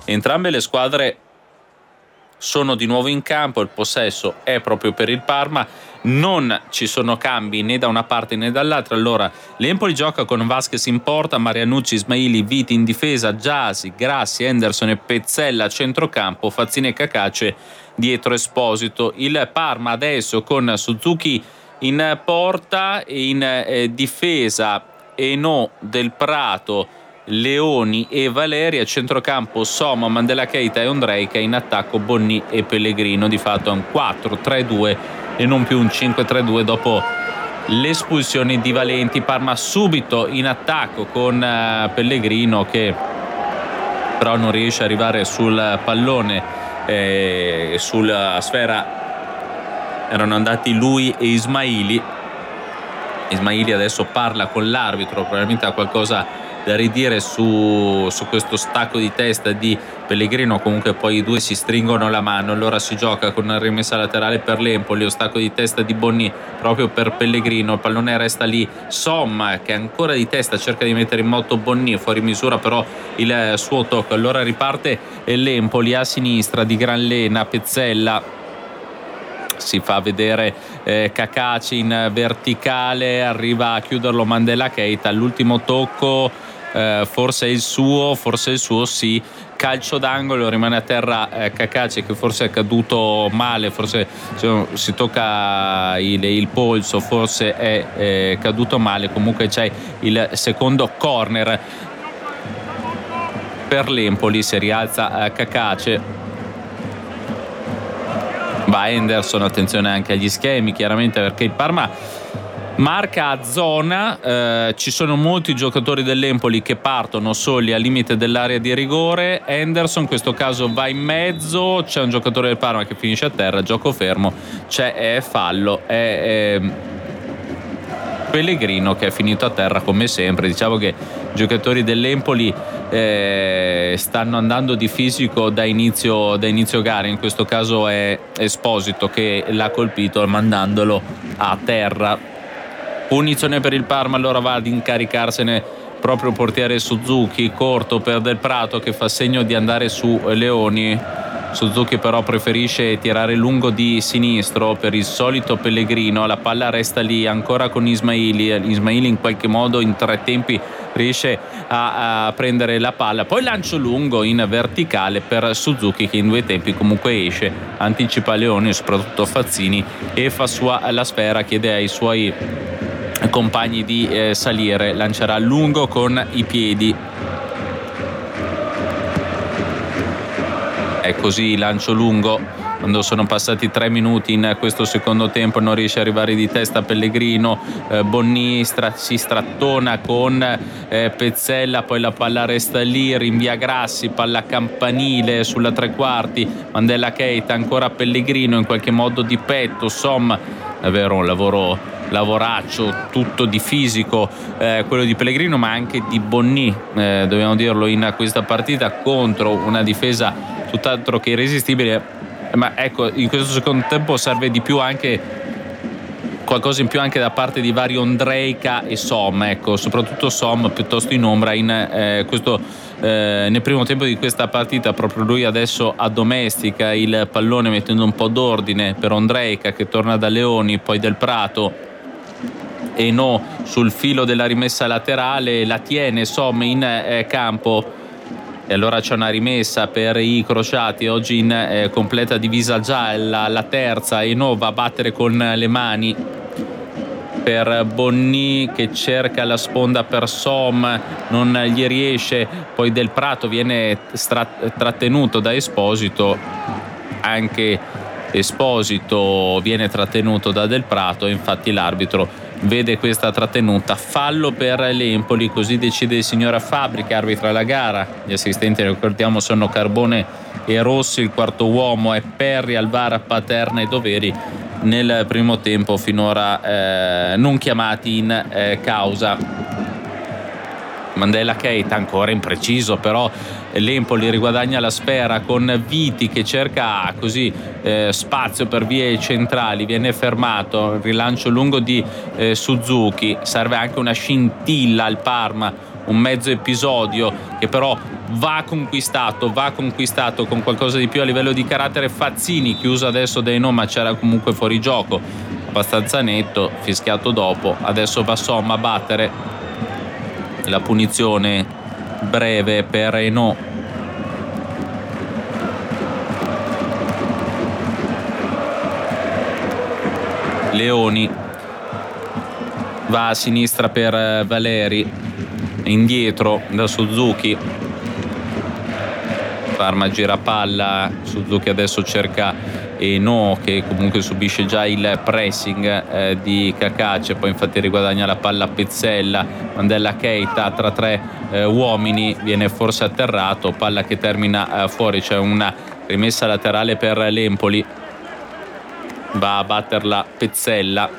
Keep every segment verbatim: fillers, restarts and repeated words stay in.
Entrambe le squadre sono di nuovo in campo, il possesso è proprio per il Parma, non ci sono cambi né da una parte né dall'altra. Allora l'Empoli gioca con Vasquez in porta, Marianucci, Ismaili, Viti in difesa, Gyasi, Grassi, Henderson e Pezzella a centrocampo, Fazzini e Cacace dietro Esposito. Il Parma adesso con Suzuki in porta e in eh, difesa Eno, Del Prato, Leoni e Valeri, a centrocampo Soma, Mandela Keita e Ondrejka, in attacco Bonni e Pellegrino. Di fatto è un quattro tre due e non più un cinque tre due dopo l'espulsione di Valenti. Parma subito in attacco con uh, Pellegrino, che però non riesce ad arrivare sul pallone, eh, sulla sfera erano andati lui e Ismaili. Ismaili adesso parla con l'arbitro, probabilmente ha qualcosa da ridire su, su questo stacco di testa di Pellegrino. Comunque poi i due si stringono la mano, allora si gioca con una rimessa laterale per l'Empoli, lo stacco di testa di Bonni proprio per Pellegrino, il pallone resta lì, Somma che ancora di testa cerca di mettere in moto Bonni, fuori misura però il suo tocco. Allora riparte l'Empoli a sinistra di gran lena, Pezzella si fa vedere, eh, Cacace in verticale, arriva a chiuderlo Mandela Keita, all'ultimo tocco eh, forse è il suo, forse è il suo sì, calcio d'angolo, rimane a terra eh, Cacace, che forse è caduto male, forse cioè, si tocca il, il polso, forse è eh, caduto male. Comunque c'è il secondo corner per l'Empoli, si rialza eh, Cacace, va Henderson, attenzione anche agli schemi chiaramente perché il Parma marca a zona, eh, ci sono molti giocatori dell'Empoli che partono soli al limite dell'area di rigore. Henderson in questo caso va in mezzo, c'è un giocatore del Parma che finisce a terra, gioco fermo, c'è è fallo, è, è Pellegrino che è finito a terra come sempre. Diciamo che i giocatori dell'Empoli eh, stanno andando di fisico da inizio, da inizio gara, in questo caso è Esposito che l'ha colpito mandandolo a terra. Punizione per il Parma, allora va ad incaricarsene proprio portiere Suzuki, corto per Del Prato che fa segno di andare su Leoni. Suzuki però preferisce tirare lungo di sinistro per il solito Pellegrino, la palla resta lì ancora con Ismaili. Ismaili in qualche modo in tre tempi riesce a, a prendere la palla, poi lancio lungo in verticale per Suzuki che in due tempi comunque esce, anticipa Leoni, soprattutto Fazzini, e fa sua la sfera, chiede ai suoi compagni di eh, salire, lancerà lungo con i piedi. È così, lancio lungo, quando sono passati tre minuti in questo secondo tempo non riesce ad arrivare di testa Pellegrino, eh, Bonni stra- si strattona con eh, Pezzella, poi la palla resta lì, rinvia Grassi, palla campanile sulla tre quarti, Mandela Keita, ancora Pellegrino in qualche modo di petto, Somma, davvero un lavoro lavoraccio, tutto di fisico, eh, quello di Pellegrino ma anche di Bonni, eh, dobbiamo dirlo, in questa partita contro una difesa tutt'altro che irresistibile. Ma ecco, in questo secondo tempo serve di più anche qualcosa in più anche da parte di vari Ondrejka e Som, ecco, soprattutto Som piuttosto in ombra in eh, questo eh, nel primo tempo di questa partita. Proprio lui adesso addomestica il pallone mettendo un po' d'ordine per Ondrejka che torna da Leoni, poi Del Prato e no sul filo della rimessa laterale, la tiene Som in eh, campo. E allora c'è una rimessa per i crociati, oggi in eh, completa divisa gialla, la terza, e no va a battere con le mani per Bonni che cerca la sponda per Som, non gli riesce, poi Del Prato viene stra- trattenuto da Esposito, anche Esposito viene trattenuto da Del Prato, infatti l'arbitro vede questa trattenuta, fallo per l'Empoli, così decide il signor Fabbri che arbitra la gara. Gli assistenti, ricordiamo, sono Carbone e Rossi, il quarto uomo è Perri, Alvara, Paterna e Doveri, nel primo tempo finora eh, non chiamati in eh, causa. Mandela Keita ancora impreciso, però l'Empoli riguadagna la sfera con Viti che cerca così eh, spazio per vie centrali, viene fermato, rilancio lungo di eh, Suzuki, serve anche una scintilla al Parma, un mezzo episodio che però va conquistato, va conquistato con qualcosa di più a livello di carattere. Fazzini chiuso adesso dai no, ma c'era comunque fuori gioco abbastanza netto, fischiato dopo. Adesso va Somma a battere la punizione breve per Eno. Leoni va a sinistra per Valeri, indietro da Suzuki. Parma gira palla, Suzuki adesso cerca Eno che comunque subisce già il pressing eh, di Cacace, poi infatti riguadagna la palla Pezzella. Mandella Keita tra tre eh, uomini viene forse atterrato, palla che termina eh, fuori. C'è una rimessa laterale per l'Empoli, va a batterla Pezzella.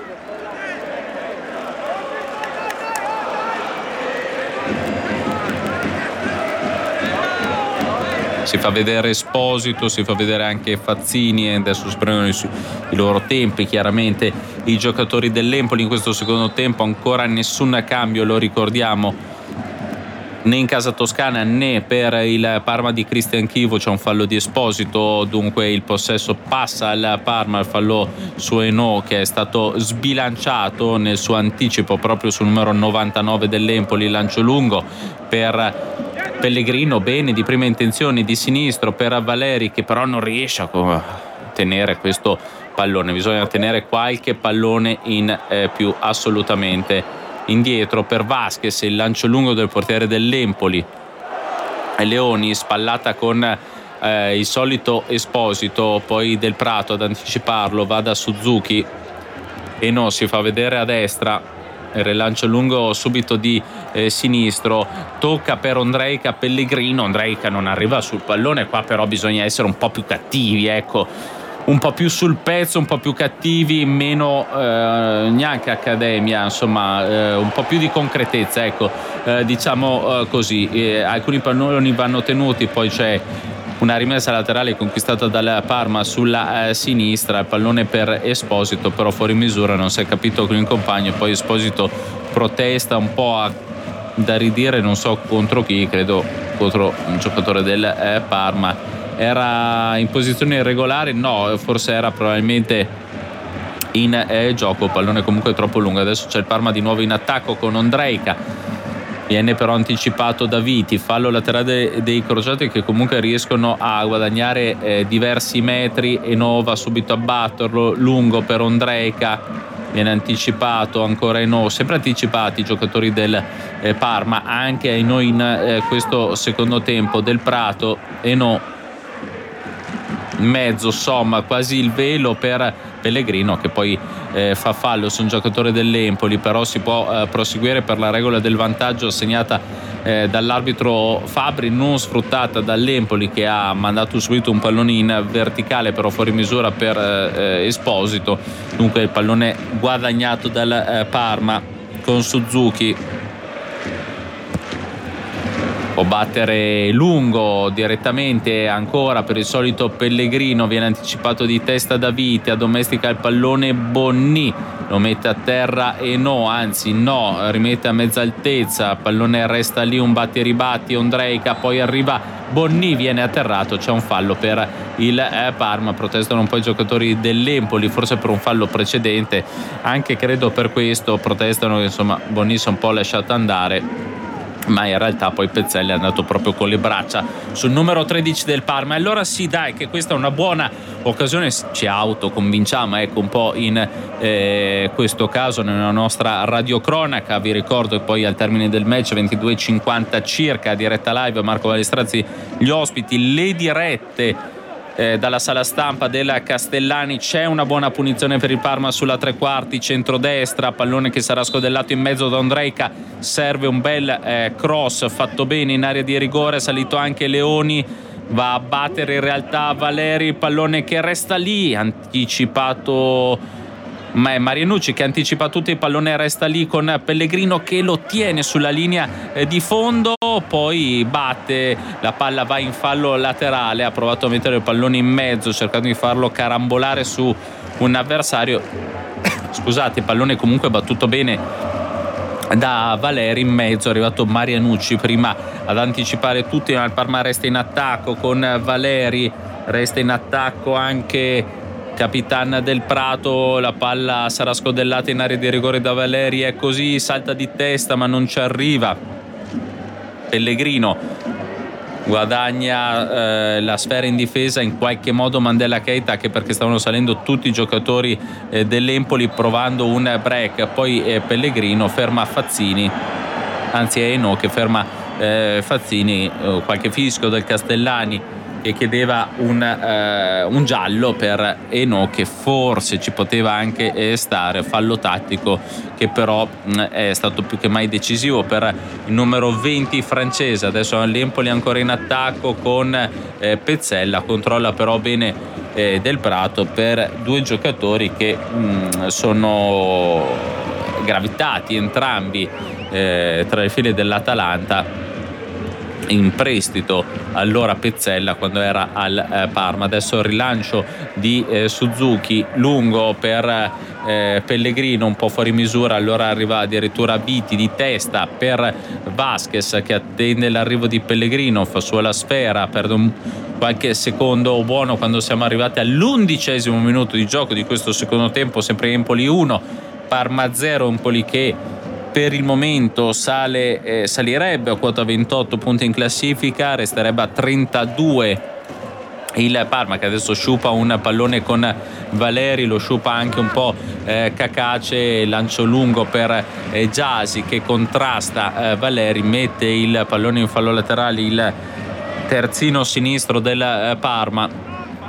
Si fa vedere Esposito, si fa vedere anche Fazzini e adesso si prendono i, i loro tempi chiaramente i giocatori dell'Empoli in questo secondo tempo. Ancora nessun cambio, lo ricordiamo, né in casa toscana né per il Parma di Cristian Chivo. C'è un fallo di Esposito, dunque il possesso passa al Parma, il fallo su Eno che è stato sbilanciato nel suo anticipo proprio sul numero novantanove dell'Empoli. Lancio lungo per Pellegrino, bene di prima intenzione di sinistro per Valeri che però non riesce a tenere questo pallone. Bisogna tenere qualche pallone in eh, più assolutamente. Indietro per Vasquez, il lancio lungo del portiere dell'Empoli. Leoni spallata con eh, il solito Esposito, poi Del Prato ad anticiparlo, va da Suzuki e no, si fa vedere a destra. Il rilancio lungo subito di eh, sinistro, tocca per Ondrejka, Pellegrino. Ondrejka non arriva sul pallone, qua però bisogna essere un po' più cattivi, ecco, un po' più sul pezzo, un po' più cattivi, meno eh, neanche accademia, insomma eh, un po' più di concretezza, ecco, eh, diciamo eh, così. Eh, alcuni palloni vanno tenuti, poi c'è una rimessa laterale conquistata dalla Parma sulla eh, sinistra, il pallone per Esposito però fuori misura, non si è capito con il compagno, poi Esposito protesta un po' a, da ridire, non so contro chi, credo contro un giocatore del eh, Parma. Era in posizione irregolare? No, forse era probabilmente in eh, gioco, pallone comunque troppo lungo. Adesso c'è il Parma di nuovo in attacco con Ondrejka. Viene però anticipato da Viti, fallo laterale dei crociati che comunque riescono a guadagnare eh, diversi metri e no, va subito a batterlo lungo per Ondrejka, viene anticipato ancora Eno, sempre anticipati i giocatori del eh, Parma, anche Eno in eh, questo secondo tempo. Del Prato, Eno in mezzo, Somma quasi il velo per Pellegrino che poi eh, fa fallo su un giocatore dell'Empoli, però si può eh, proseguire per la regola del vantaggio assegnata eh, dall'arbitro Fabri, non sfruttata dall'Empoli che ha mandato subito un pallone in verticale però fuori misura per eh, Esposito. Dunque il pallone guadagnato dal eh, Parma con Suzuki. Può battere lungo direttamente ancora per il solito Pellegrino, viene anticipato di testa da Viti, addomestica il pallone Bonni, lo mette a terra e no, anzi no, rimette a mezza altezza, pallone resta lì, un batti e ribatti, Ondrejka, poi arriva Bonni, viene atterrato, c'è un fallo per il eh, Parma, protestano un po' i giocatori dell'Empoli, forse per un fallo precedente, anche credo per questo protestano che insomma Bonni si è un po' lasciato andare, ma in realtà poi Pezzella è andato proprio con le braccia sul numero tredici del Parma. E allora sì, dai, che questa è una buona occasione, ci autoconvinciamo, ecco, un po' in eh, questo caso nella nostra radiocronaca. Vi ricordo che poi al termine del match ventidue e cinquanta circa, diretta live, Marco Balestrazzi gli ospiti, le dirette Eh, dalla sala stampa della Castellani. C'è una buona punizione per il Parma sulla tre quarti, centrodestra, pallone che sarà scodellato in mezzo da Ondrejka, serve un bel eh, cross fatto bene in area di rigore, salito anche Leoni, va a battere in realtà Valeri, pallone che resta lì, anticipato ma è Marianucci che anticipa tutto, il pallone resta lì con Pellegrino che lo tiene sulla linea di fondo, poi batte, la palla va in fallo laterale, ha provato a mettere il pallone in mezzo cercando di farlo carambolare su un avversario. Scusate, il pallone comunque battuto bene da Valeri in mezzo, è arrivato Marianucci prima ad anticipare tutti, ma il Parma resta in attacco con Valeri, resta in attacco anche Capitan del Prato, la palla sarà scodellata in area di rigore da Valeri, è così, salta di testa ma non ci arriva. Pellegrino guadagna eh, la sfera in difesa, in qualche modo Mandela Keita, anche perché stavano salendo tutti i giocatori eh, dell'Empoli provando un break, poi eh, Pellegrino ferma Fazzini, anzi è Eno che ferma eh, Fazzini, eh, qualche fischio del Castellani che chiedeva un, eh, un giallo per Eno, che forse ci poteva anche eh, stare, fallo tattico che però mh, è stato più che mai decisivo per il numero venti francese. Adesso l'Empoli è ancora in attacco con eh, Pezzella, controlla però bene eh, Del Prato per due giocatori che mh, sono gravitati entrambi eh, tra le file dell'Atalanta, in prestito allora Pezzella quando era al eh, Parma. Adesso il rilancio di eh, Suzuki lungo per eh, Pellegrino, un po' fuori misura, allora arriva addirittura Viti di testa per Vasquez che attende l'arrivo di Pellegrino, fa sua la sfera, perde un qualche secondo buono quando siamo arrivati all'undicesimo minuto di gioco di questo secondo tempo, sempre Empoli uno Parma zero. Empoli che per il momento sale, eh, salirebbe a quota ventotto punti in classifica, resterebbe a trentadue il Parma, che adesso sciupa un pallone con Valeri, lo sciupa anche un po' eh, Cacace, lancio lungo per eh, Gyasi che contrasta eh, Valeri, mette il pallone in fallo laterale il terzino sinistro del eh, Parma.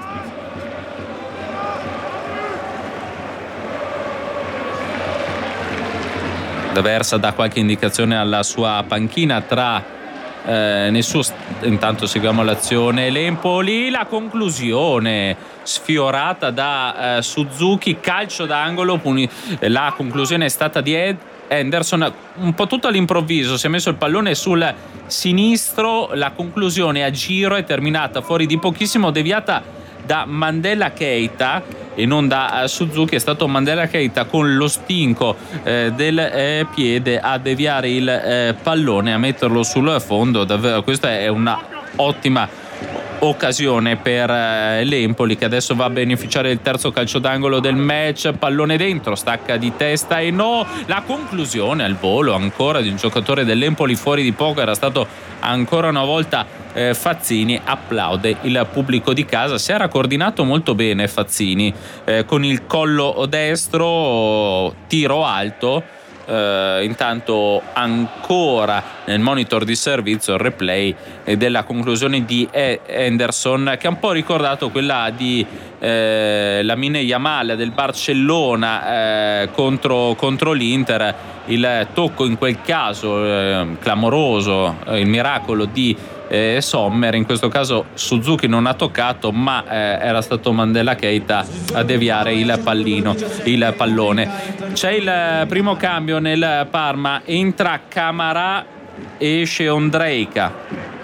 Versa dà qualche indicazione alla sua panchina, tra eh, nel suo st- intanto seguiamo l'azione l'Empoli, la conclusione sfiorata da eh, Suzuki, calcio d'angolo, puni- la conclusione è stata di Ed- Henderson un po' tutto all'improvviso, si è messo il pallone sul sinistro, la conclusione a giro è terminata fuori di pochissimo, deviata da Mandela Keita e non da Suzuki. È stato Mandela Keita con lo stinco eh, del eh, piede a deviare il eh, pallone, a metterlo sul fondo. Davvero questa è una ottima occasione per eh, l'Empoli, che adesso va a beneficiare del terzo calcio d'angolo del match. Pallone dentro, stacca di testa e no, la conclusione al volo ancora di un giocatore dell'Empoli fuori di poco, era stato ancora una volta eh, Fazzini. Applaude il pubblico di casa, si era coordinato molto bene Fazzini eh, con il collo destro, tiro alto. Uh, intanto ancora nel monitor di servizio il replay della conclusione di Henderson, che ha un po' ricordato quella di eh, Lamine Yamal del Barcellona eh, contro, contro l'Inter. Il tocco in quel caso eh, clamoroso, eh, il miracolo di eh, Sommer, in questo caso Suzuki non ha toccato, ma eh, era stato Mandela Keita a deviare il pallino, il pallone. C'è il primo cambio nel Parma, entra Camarà, esce Ondrejka.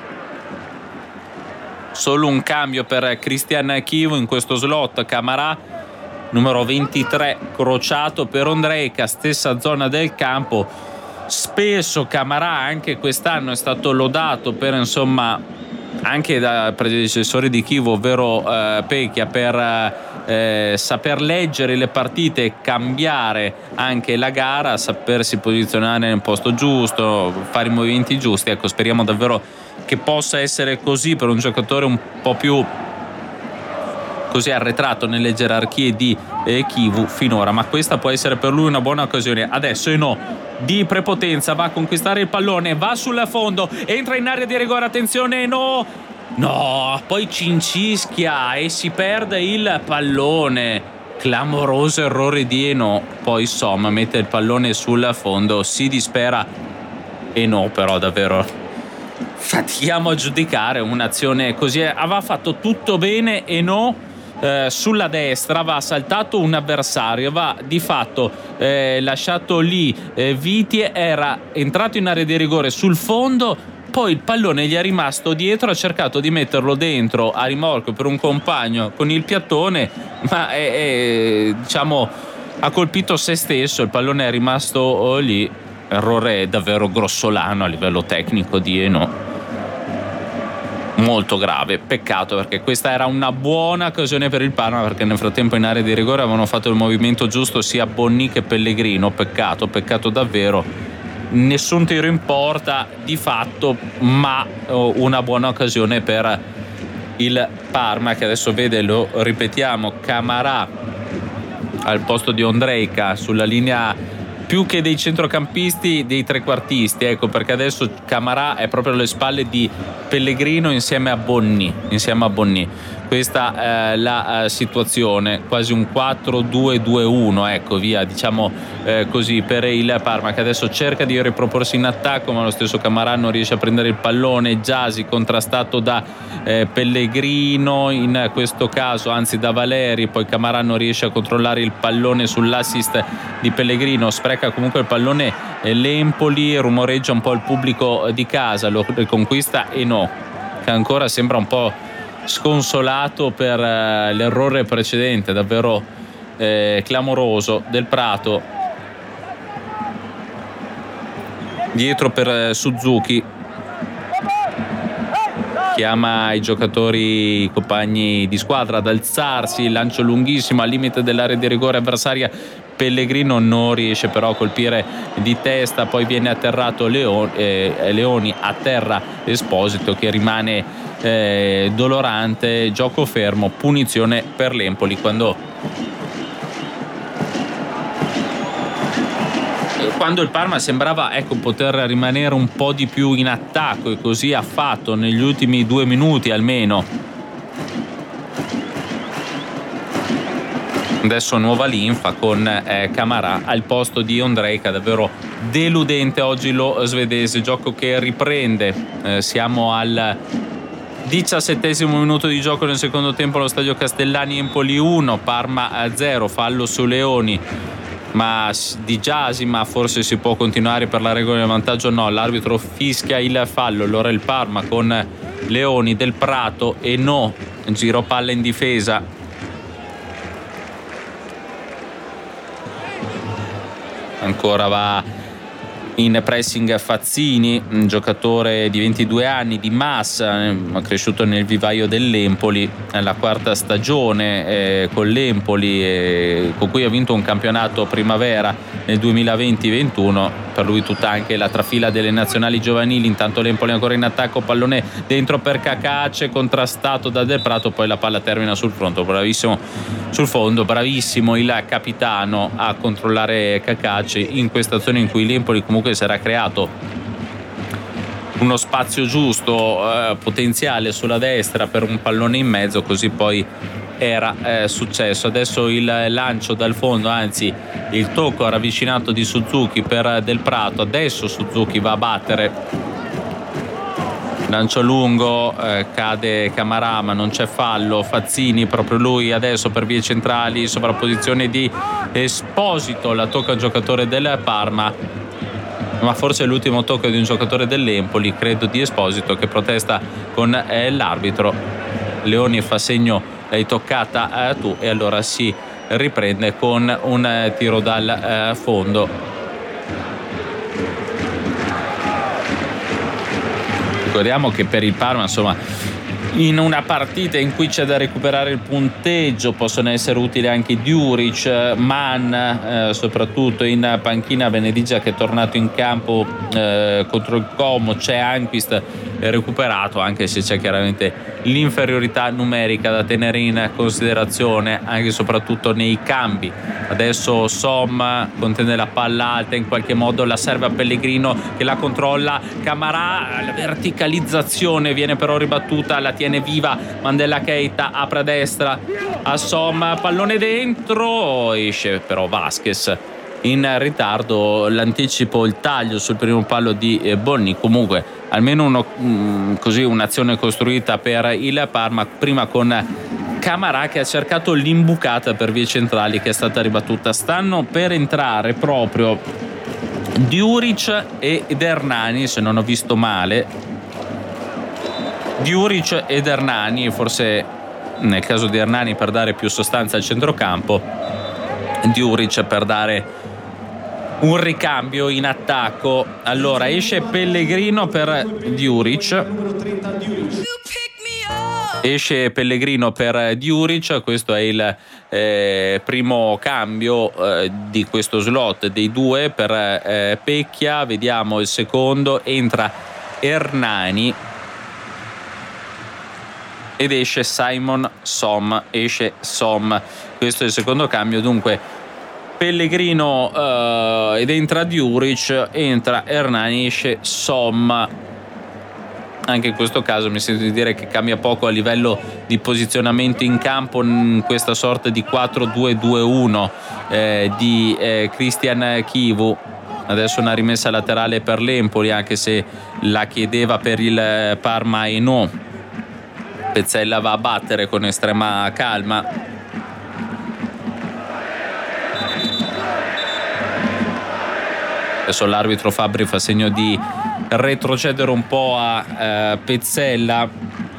Solo un cambio per Christian Chivu in questo slot. Camarà numero ventitré crociato per Ondrejka, stessa zona del campo. Spesso Camarà anche quest'anno è stato lodato per, insomma, anche da predecessori di Chivu, ovvero eh, Pecchia, per eh, saper leggere le partite e cambiare anche la gara, sapersi posizionare nel posto giusto, fare i movimenti giusti. Ecco, speriamo davvero che possa essere così per un giocatore un po' più così arretrato nelle gerarchie di eh, Chivu finora, ma questa può essere per lui una buona occasione. Adesso no, di prepotenza, va a conquistare il pallone, va sul fondo, entra in area di rigore, attenzione, no, no, poi cincischia e si perde il pallone. Clamoroso errore di Eno, poi Somma mette il pallone sul fondo, si dispera Eno, però davvero fatichiamo a giudicare un'azione così. Aveva fatto tutto bene Eno. Eh, sulla destra va saltato un avversario, va di fatto eh, lasciato lì eh, Viti, era entrato in area di rigore sul fondo, poi il pallone gli è rimasto dietro, ha cercato di metterlo dentro a rimorchio per un compagno con il piattone, ma è, è, diciamo ha colpito se stesso, il pallone è rimasto lì. errore davvero grossolano a livello tecnico di Eno, molto grave. Peccato, perché questa era una buona occasione per il Parma, perché nel frattempo in area di rigore avevano fatto il movimento giusto sia Bonni che Pellegrino. Peccato, peccato davvero. Nessun tiro in porta di fatto, ma una buona occasione per il Parma, che adesso vede, lo ripetiamo, Camarà al posto di Ondrejka sulla linea più che dei centrocampisti, dei trequartisti, ecco, perché adesso Camarà è proprio alle spalle di Pellegrino insieme a Bonni, insieme a Bonni. Questa è la uh, situazione, quasi un quattro due due uno, ecco, via, diciamo eh, così, per il Parma, che adesso cerca di riproporsi in attacco, ma lo stesso Camarà non riesce a prendere il pallone. Gyasi contrastato da eh, Pellegrino in questo caso, anzi da Valeri, poi Camarà non riesce a controllare il pallone sull'assist di Pellegrino, spreca comunque il pallone eh, l'Empoli, rumoreggia un po' il pubblico di casa, lo riconquista Eno, che ancora sembra un po' sconsolato per eh, l'errore precedente, davvero eh, clamoroso, del Prato dietro per eh, Suzuki, chiama i giocatori, i compagni di squadra ad alzarsi, lancio lunghissimo al limite dell'area di rigore avversaria. Pellegrino non riesce però a colpire di testa, poi viene atterrato Leoni, eh, Leoni atterra Esposito, che rimane eh, dolorante, gioco fermo, punizione per l'Empoli. Quando quando il Parma sembrava, ecco, poter rimanere un po' di più in attacco, e così ha fatto negli ultimi due minuti almeno. Adesso nuova linfa con eh, Camarà al posto di Ondrejka. Davvero deludente oggi lo svedese, gioco che riprende. Eh, siamo al diciassettesimo minuto di gioco nel secondo tempo allo stadio Castellani. Empoli uno, Parma zero, fallo su Leoni ma di Gyasi, ma forse si può continuare per la regola del vantaggio? No, l'arbitro fischia il fallo. Allora il Parma con Leoni, Del Prato e no, giro palla in difesa. Ancora va in pressing Fazzini, un giocatore di ventidue anni di Massa, cresciuto nel vivaio dell'Empoli, è la quarta stagione eh, con l'Empoli, eh, con cui ha vinto un campionato primavera nel duemilaventi ventuno. Per lui tutta anche la trafila delle nazionali giovanili. Intanto l'Empoli ancora in attacco, pallone dentro per Cacace, contrastato da Del Prato, poi la palla termina sul fronte, bravissimo sul fondo, bravissimo il capitano a controllare Cacace in questa azione in cui l'Empoli comunque si era creato uno spazio giusto, eh, potenziale sulla destra per un pallone in mezzo, così poi era eh, successo. Adesso il lancio dal fondo, anzi il tocco ravvicinato di Suzuki per Del Prato. Adesso Suzuki va a battere, lancio lungo, eh, cade Camarà ma non c'è fallo. Fazzini, proprio lui adesso per vie centrali, sovrapposizione di Esposito, la tocca un giocatore del Parma, ma forse è l'ultimo tocco di un giocatore dell'Empoli, credo di Esposito, che protesta con eh, l'arbitro. Leoni fa segno l'hai toccata eh, tu, e allora si riprende con un eh, tiro dal eh, fondo. Ricordiamo che per il Parma, insomma, in una partita in cui c'è da recuperare il punteggio possono essere utili anche Djuric, Mann, eh, soprattutto in panchina Benedigia che è tornato in campo eh, contro il Como, c'è Anquist recuperato, anche se c'è chiaramente l'inferiorità numerica da tenere in considerazione anche e soprattutto nei cambi. Adesso Som contende la palla alta, in qualche modo la serve a Pellegrino che la controlla. Camarà, la verticalizzazione viene però ribattuta, la tiene viva Mandela Keita, apre a destra a Som, pallone dentro, esce però Vasquez in ritardo, l'anticipo, il taglio sul primo palo di Bonni. Comunque almeno uno, mh, così un'azione costruita per il Parma, prima con Camarà che ha cercato l'imbucata per vie centrali che è stata ribattuta. Stanno per entrare proprio Djuric ed Hernani, se non ho visto male, Djuric ed Hernani, forse nel caso di Hernani per dare più sostanza al centrocampo, Djuric per dare un ricambio in attacco. Allora esce Pellegrino per Djuric, esce Pellegrino per Djuric, questo è il eh, primo cambio eh, di questo slot dei due per eh, Pecchia. Vediamo il secondo, entra Hernani ed esce Simon Som, esce Som, questo è il secondo cambio. Dunque Pellegrino uh, ed entra Djuric, entra Hernani, esce Som. Anche in questo caso mi sento di dire che cambia poco a livello di posizionamento in campo in questa sorta di quattro due due uno eh, di eh, Christian Chivu. Adesso una rimessa laterale per l'Empoli, anche se la chiedeva per il Parma e no. Pezzella va a battere con estrema calma. Adesso l'arbitro Fabbri fa segno di retrocedere un po' a eh, Pezzella,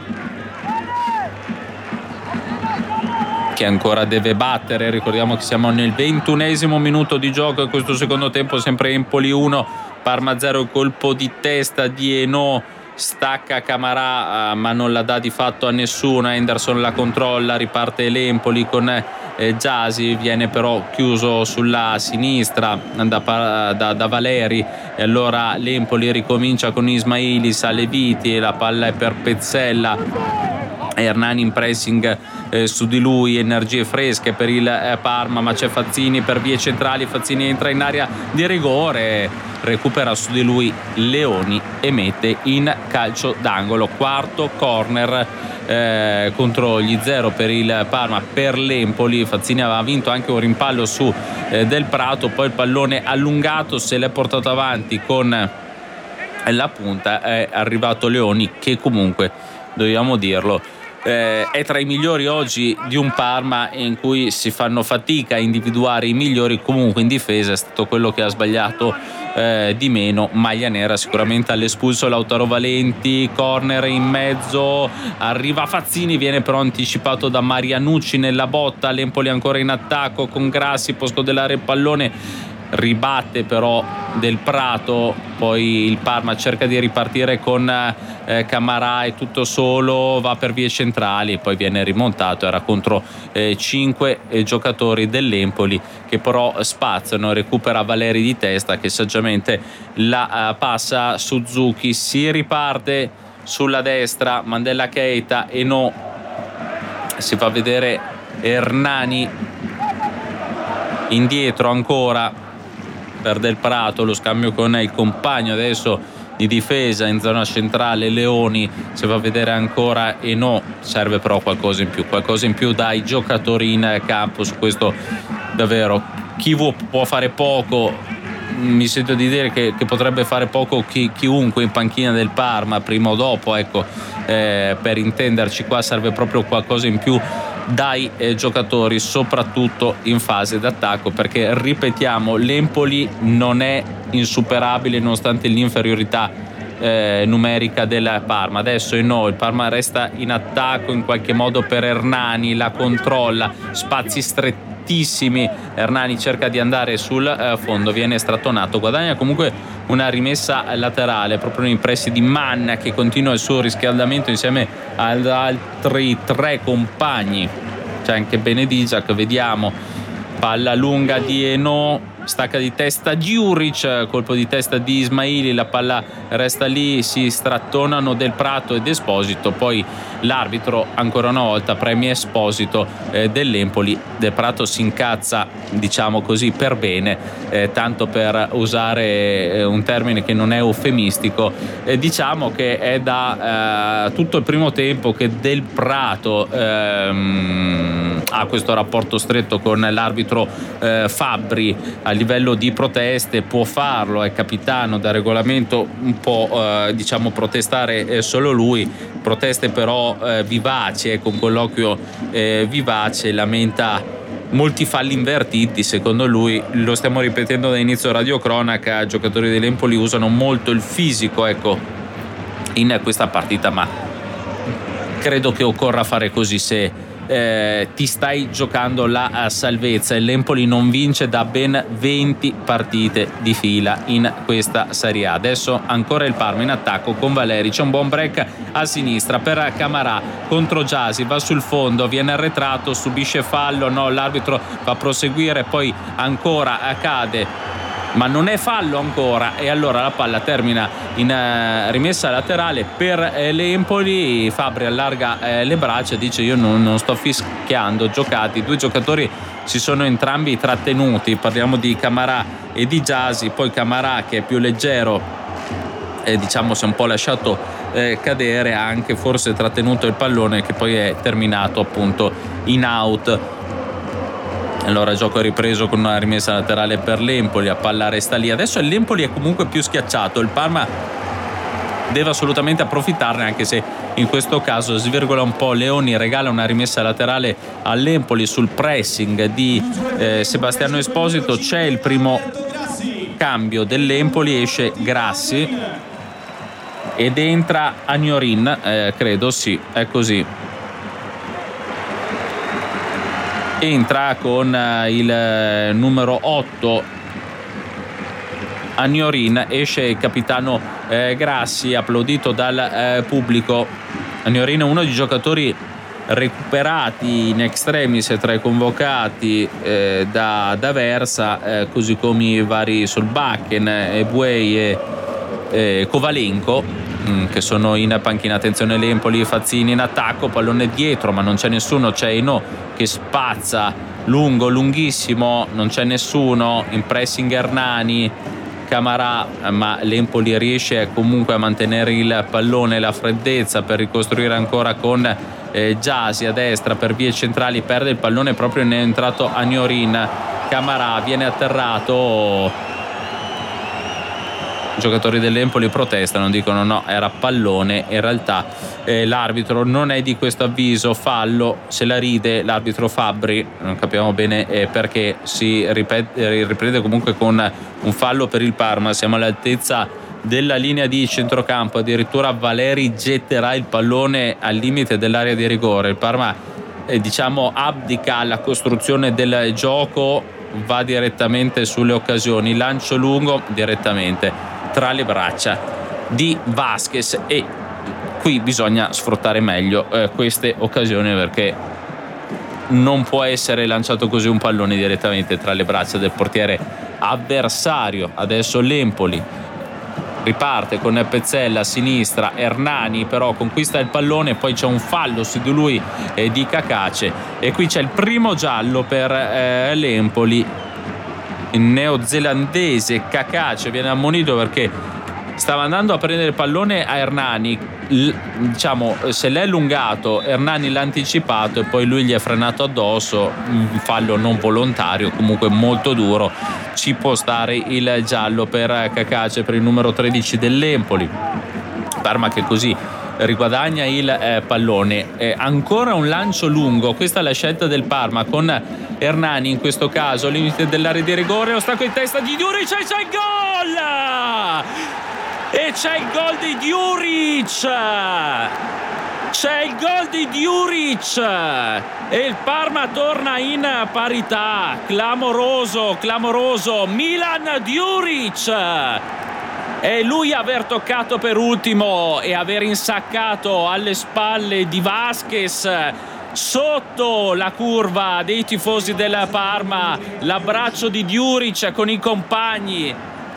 che ancora deve battere. Ricordiamo che siamo nel ventunesimo minuto di gioco in questo secondo tempo, sempre Empoli uno Parma zero. Colpo di testa di Eno, stacca Camarà ma non la dà di fatto a nessuno. Henderson la controlla, riparte l'Empoli con eh, Gyasi, viene però chiuso sulla sinistra da, da, da Valeri, e allora l'Empoli ricomincia con Ismaili, sale Viti, la palla è per Pezzella, Hernani in pressing eh, su di lui, energie fresche per il eh, Parma, ma c'è Fazzini per vie centrali. Fazzini entra in area di rigore, recupera su di lui Leoni e mette in calcio d'angolo. Quarto corner eh, contro gli zero per il Parma, per l'Empoli. Fazzini aveva vinto anche un rimpallo su eh, Del Prato, poi il pallone allungato se l'è portato avanti con la punta, è arrivato Leoni, che comunque dobbiamo dirlo Eh, è tra i migliori oggi di un Parma in cui si fanno fatica a individuare i migliori. Comunque in difesa è stato quello che ha sbagliato eh, di meno. Maglia nera sicuramente all'espulso Lautaro Valenti, corner in mezzo, arriva Fazzini, viene però anticipato da Marianucci nella botta. L'Empoli ancora in attacco con Grassi, può scodellare il pallone, ribatte però Del Prato, poi il Parma cerca di ripartire con eh, Camarà, è tutto solo, va per vie centrali, poi viene rimontato. Era contro eh, cinque eh, giocatori dell'Empoli che però spaziano, recupera Valeri di testa che saggiamente la eh, passa Suzuki, si riparte sulla destra, Mandella Keita e no, si fa vedere Hernani, indietro ancora per Del Prato, lo scambio con il compagno adesso di difesa in zona centrale Leoni, si fa vedere ancora e no, serve però qualcosa in più, qualcosa in più dai giocatori in campo. Su questo davvero chi può fare poco, mi sento di dire che, che potrebbe fare poco chi, chiunque in panchina del Parma prima o dopo, ecco, eh, per intenderci. Qua serve proprio qualcosa in più dai eh, giocatori, soprattutto in fase d'attacco, perché ripetiamo, l'Empoli non è insuperabile nonostante l'inferiorità eh, numerica del Parma. Adesso è no, il Parma resta in attacco in qualche modo per Hernani, la controlla, spazi strettissimi, Hernani cerca di andare sul eh, fondo, viene strattonato, guadagna comunque una rimessa laterale proprio nei pressi di Manna, che continua il suo riscaldamento insieme ad altri tre compagni. C'è anche Benedigiac, vediamo, palla lunga di Eno, stacca di testa Djuric, colpo di testa di Ismaili, la palla resta lì, si strattonano Del Prato ed Esposito, poi l'arbitro ancora una volta premia Esposito eh, dell'Empoli. Del Prato si incazza, diciamo così, per bene, eh, tanto per usare eh, un termine che non è eufemistico. Eh, diciamo che è da eh, tutto il primo tempo che Del Prato ehm, ha questo rapporto stretto con l'arbitro eh, Fabbri. A livello di proteste può farlo, è capitano da regolamento, un po' eh, diciamo protestare eh, solo lui, proteste però eh, vivaci, eh, con colloquio eh, vivace, lamenta molti falli invertiti. Secondo lui, lo stiamo ripetendo da inizio radiocronaca, i giocatori dell'Empoli usano molto il fisico, ecco, in questa partita, ma credo che occorra fare così se eh, ti stai giocando la salvezza. Il Empoli non vince da ben venti partite di fila in questa Serie A. Adesso ancora il Parma in attacco con Valeri, c'è un buon break a sinistra per Camarà contro Gyasi, va sul fondo, viene arretrato, subisce fallo, no, l'arbitro fa proseguire, poi ancora cade ma non è fallo ancora, e allora la palla termina in eh, rimessa laterale per eh, l'Empoli. Fabbri allarga eh, le braccia e dice: io non, non sto fischiando giocati. Due giocatori si sono entrambi trattenuti, parliamo di Camarà e di Gyasi. Poi Camarà, che è più leggero, eh, diciamo si è un po' lasciato eh, cadere, ha anche forse trattenuto il pallone, che poi è terminato appunto in out. Allora gioco è ripreso con una rimessa laterale per l'Empoli, la palla resta lì. Adesso l'Empoli è comunque più schiacciato, il Parma deve assolutamente approfittarne, anche se in questo caso svirgola un po'. Leoni regala una rimessa laterale all'Empoli sul pressing di eh, Sebastiano Esposito. C'è il primo cambio dell'Empoli, esce Grassi ed entra Agnorin, eh, credo, sì, è così. Entra con il numero otto Agnorin, esce il capitano eh, Grassi, applaudito dal eh, pubblico. Agnorin è uno dei giocatori recuperati in extremis tra i convocati eh, da, da Versa, eh, così come i vari Solbakken, Eboué e eh, Kovalenko, mh, che sono in panchina. Attenzione l'Empoli, Fazzini in attacco, pallone dietro ma non c'è nessuno, c'è Eno che spazza lungo, lunghissimo, non c'è nessuno, in pressing Hernani, Camarà, ma l'Empoli riesce comunque a mantenere il pallone, la freddezza per ricostruire ancora con eh, Gyasi a destra per vie centrali, perde il pallone proprio, ne è entrato Agnorin. Camarà viene atterrato, i giocatori dell'Empoli protestano, dicono no, era pallone. In realtà eh, l'arbitro non è di questo avviso, fallo, se la ride l'arbitro Fabbri, non capiamo bene eh, perché, si ripete, riprende comunque con un fallo per il Parma. Siamo all'altezza della linea di centrocampo, addirittura Valeri getterà il pallone al limite dell'area di rigore. Il Parma eh, diciamo abdica alla costruzione del gioco, va direttamente sulle occasioni, lancio lungo direttamente tra le braccia di Vasquez, e qui bisogna sfruttare meglio eh, queste occasioni, perché non può essere lanciato così un pallone direttamente tra le braccia del portiere avversario. Adesso l'Empoli riparte con Pezzella a sinistra, Hernani però conquista il pallone, poi c'è un fallo su di lui eh, di Cacace, e qui c'è il primo giallo per eh, l'Empoli. Il neozelandese Cacace viene ammonito perché stava andando a prendere il pallone a Hernani, L- diciamo se l'è allungato, Hernani l'ha anticipato e poi lui gli è frenato addosso, un fallo non volontario, comunque molto duro. Ci può stare il giallo per Cacace, per il numero tredici dell'Empoli. Parma che così riguadagna il eh, pallone. Eh, ancora un lancio lungo, questa è la scelta del Parma con Hernani in questo caso, limite dell'area di rigore, ostacolo in testa di Djuric e c'è il gol! E c'è il gol di Djuric! C'è il gol di Djuric e il Parma torna in parità. Clamoroso, clamoroso. Milan Djuric. E lui aver toccato per ultimo e aver insaccato alle spalle di Vasquez sotto la curva dei tifosi del Parma, l'abbraccio di Djuric con i compagni,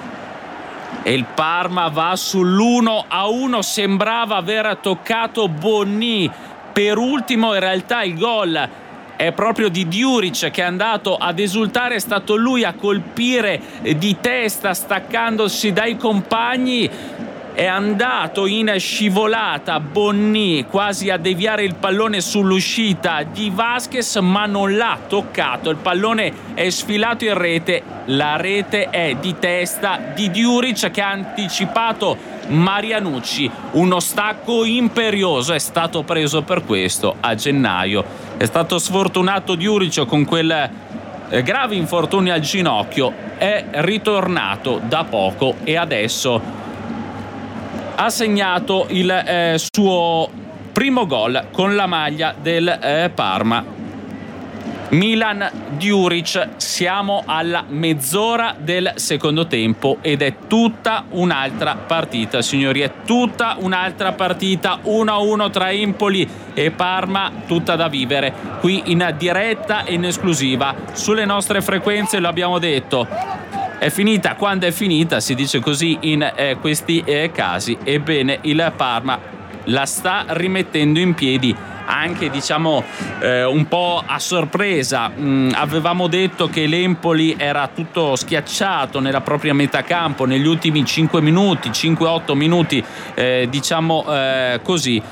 e il Parma va sull'uno a uno. Sembrava aver toccato Bonni per ultimo, in realtà il gol è proprio di Djuric, che è andato ad esultare, è stato lui a colpire di testa staccandosi dai compagni. È andato in scivolata Bonni quasi a deviare il pallone sull'uscita di Vasquez, ma non l'ha toccato. Il pallone è sfilato in rete, la rete è di testa di Djuric che ha anticipato Marianucci. Uno stacco imperioso, è stato preso per questo a gennaio. È stato sfortunato Djuric con quel eh, grave infortunio al ginocchio, è ritornato da poco e adesso ha segnato il eh, suo primo gol con la maglia del eh, Parma. Milan Djuric, siamo alla mezz'ora del secondo tempo ed è tutta un'altra partita, signori, è tutta un'altra partita, uno a uno tra Empoli e Parma, tutta da vivere qui in diretta e in esclusiva sulle nostre frequenze. Lo abbiamo detto, è finita quando è finita, si dice così in eh, questi eh, casi. Ebbene, il Parma la sta rimettendo in piedi, anche diciamo eh, un po' a sorpresa. Mm, avevamo detto che l'Empoli era tutto schiacciato nella propria metà campo negli ultimi cinque minuti, cinque otto minuti, eh, diciamo eh, così.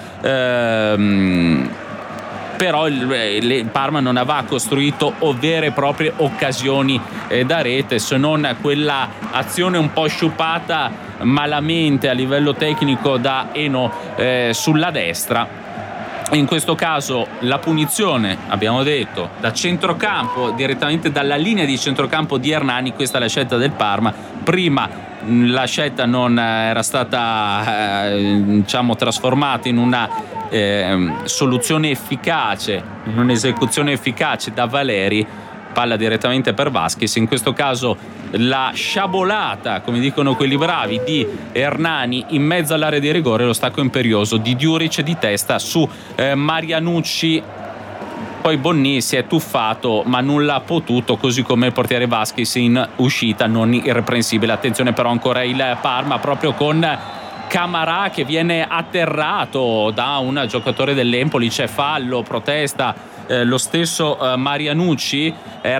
Ehm, però il, il Parma non aveva costruito vere e proprie occasioni eh, da rete, se non quella azione un po' sciupata malamente a livello tecnico da Eno eh, sulla destra. In questo caso la punizione, abbiamo detto, da centrocampo, direttamente dalla linea di centrocampo di Hernani. Questa è la scelta del Parma. Prima la scelta non era stata eh, diciamo trasformata in una eh, soluzione efficace, in un'esecuzione efficace da Valeri. Palla direttamente per Vázquez. In questo caso la sciabolata, come dicono quelli bravi, di Hernani in mezzo all'area di rigore, lo stacco imperioso di Djuric di testa su eh, Marianucci. Poi Bonny si è tuffato ma nulla ha potuto, così come il portiere Vázquez in uscita non irreprensibile. Attenzione però ancora il Parma, proprio con Camarà che viene atterrato da un giocatore dell'Empoli, c'è fallo, protesta eh, lo stesso eh, Marianucci.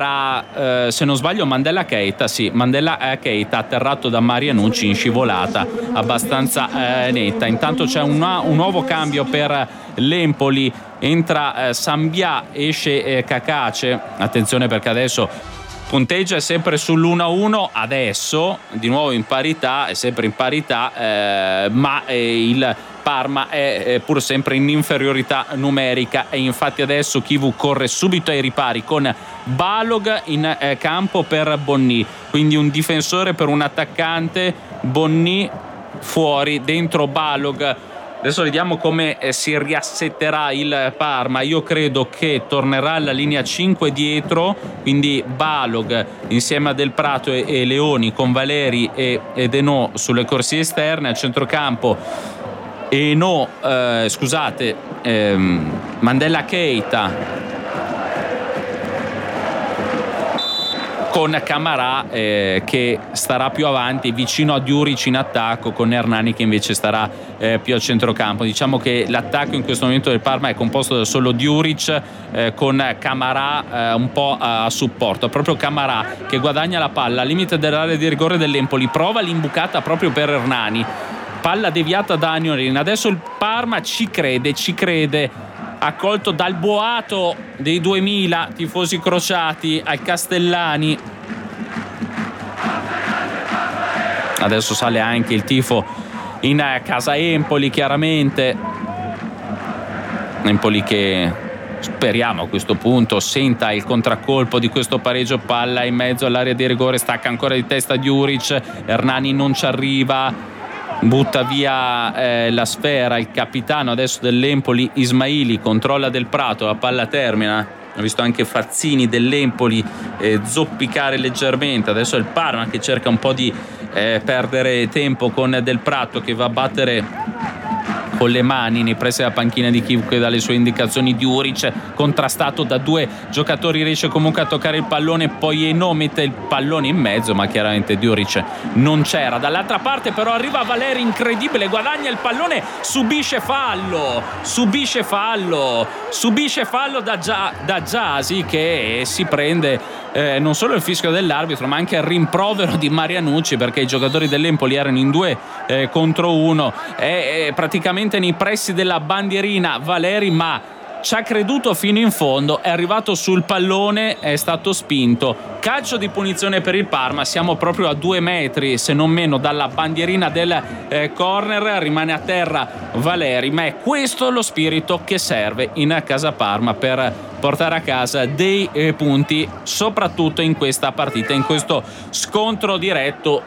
Era eh, se non sbaglio Mandela Keita, sì, Mandela Keita atterrato da Marianucci in scivolata abbastanza eh, netta. Intanto c'è una, un nuovo cambio per l'Empoli, entra eh, Sambia, esce eh, Cacace. Attenzione perché adesso punteggio è sempre sull'uno a uno, adesso di nuovo in parità, è sempre in parità, eh, ma eh, il Parma è eh, pur sempre in inferiorità numerica e infatti adesso Chivu corre subito ai ripari con Balog in eh, campo per Bonny, quindi un difensore per un attaccante, Bonny fuori, dentro Balog. Adesso vediamo come eh, si riassetterà il Parma. Io credo che tornerà alla linea cinque dietro, quindi Balog insieme a Del Prato e, e Leoni, con Valeri e, e Denot sulle corsie esterne. A centrocampo Eno, eh, scusate, ehm, Mandela Keita con Camarà eh, che starà più avanti vicino a Djuric in attacco, con Hernani che invece starà eh, più a centrocampo. Diciamo che l'attacco in questo momento del Parma è composto da solo Djuric eh, con Camarà eh, un po' a, a supporto. Proprio Camarà che guadagna la palla al limite dell'area di rigore dell'Empoli, prova l'imbucata proprio per Hernani, palla deviata da Agnorin. Adesso il Parma ci crede, ci crede accolto dal boato dei duemila tifosi crociati al Castellani. Adesso sale anche il tifo in casa Empoli, chiaramente Empoli che speriamo a questo punto senta il contraccolpo di questo pareggio. Palla in mezzo all'area di rigore, stacca ancora di testa Djuric, Hernani non ci arriva, butta via eh, la sfera il capitano adesso dell'Empoli Ismaili, controlla Del Prato, la palla termina. Ho visto anche Fazzini dell'Empoli eh, zoppicare leggermente. Adesso è il Parma che cerca un po' di eh, perdere tempo con Del Prato che va a battere con le mani nei pressi della panchina di Chivu, che dalle sue indicazioni Djuric, contrastato da due giocatori, riesce comunque a toccare il pallone, poi Eno mette il pallone in mezzo, ma chiaramente Djuric non c'era. Dall'altra parte però arriva Valeri, incredibile, guadagna il pallone, subisce fallo, subisce fallo, subisce fallo da, Gia, da Gyasi, che si prende eh, non solo il fischio dell'arbitro ma anche il rimprovero di Marianucci, perché i giocatori dell'Empoli erano in due eh, contro uno e eh, praticamente nei pressi della bandierina Valeri, ma ci ha creduto fino in fondo, è arrivato sul pallone, è stato spinto. Calcio di punizione per il Parma, siamo proprio a due metri se non meno dalla bandierina del eh, corner, rimane a terra Valeri, ma è questo lo spirito che serve in casa Parma per portare a casa dei eh, punti, soprattutto in questa partita, in questo scontro diretto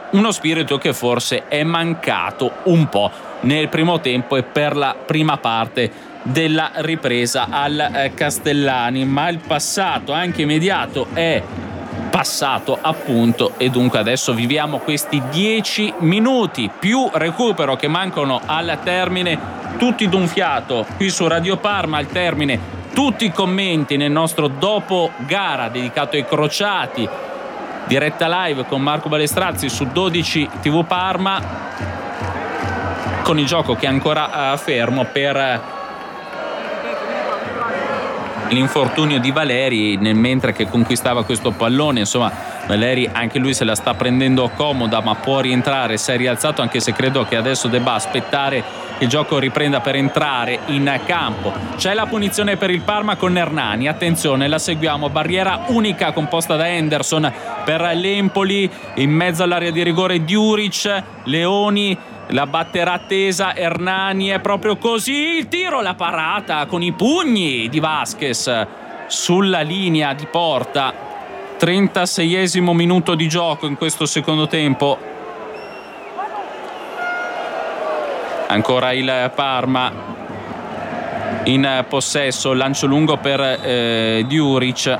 uno spirito che forse è mancato un po' nel primo tempo e per la prima parte della ripresa al Castellani, ma il passato anche immediato è passato appunto, e dunque adesso viviamo questi dieci minuti più recupero che mancano al termine, tutti d'un fiato qui su Radio Parma. Al termine tutti i commenti nel nostro dopo gara dedicato ai crociati, diretta live con Marco Balestrazzi su dodici tivù Parma, con il gioco che è ancora uh, fermo per l'infortunio di Valeri, nel mentre che conquistava questo pallone. Insomma, Valeri anche lui se la sta prendendo comoda, ma può rientrare, si è rialzato, anche se credo che adesso debba aspettare che il gioco riprenda per entrare in campo. C'è la punizione per il Parma con Hernani, attenzione, la seguiamo, barriera unica composta da Henderson per l'Empoli, in mezzo all'area di rigore Djuric, Leoni la batterà tesa, Hernani, è proprio così, il tiro, la parata con i pugni di Vasquez sulla linea di porta. trentaseiesimo minuto di gioco in questo secondo tempo, ancora il Parma in possesso, lancio lungo per eh, Djuric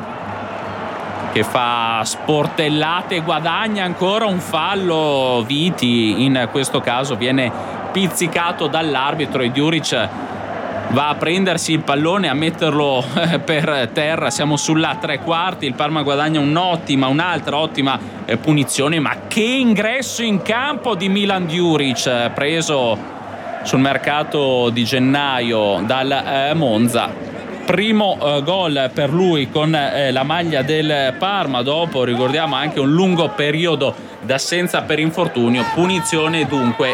che fa sportellate, guadagna ancora un fallo. Viti in questo caso viene pizzicato dall'arbitro e Djuric va a prendersi il pallone, a metterlo per terra. Siamo sulla tre quarti, il Parma guadagna un'ottima, un'altra ottima punizione, ma che ingresso in campo di Milan Djuric, preso sul mercato di gennaio dal eh, Monza. Primo eh, gol per lui con eh, la maglia del Parma, dopo ricordiamo anche un lungo periodo d'assenza per infortunio. Punizione dunque,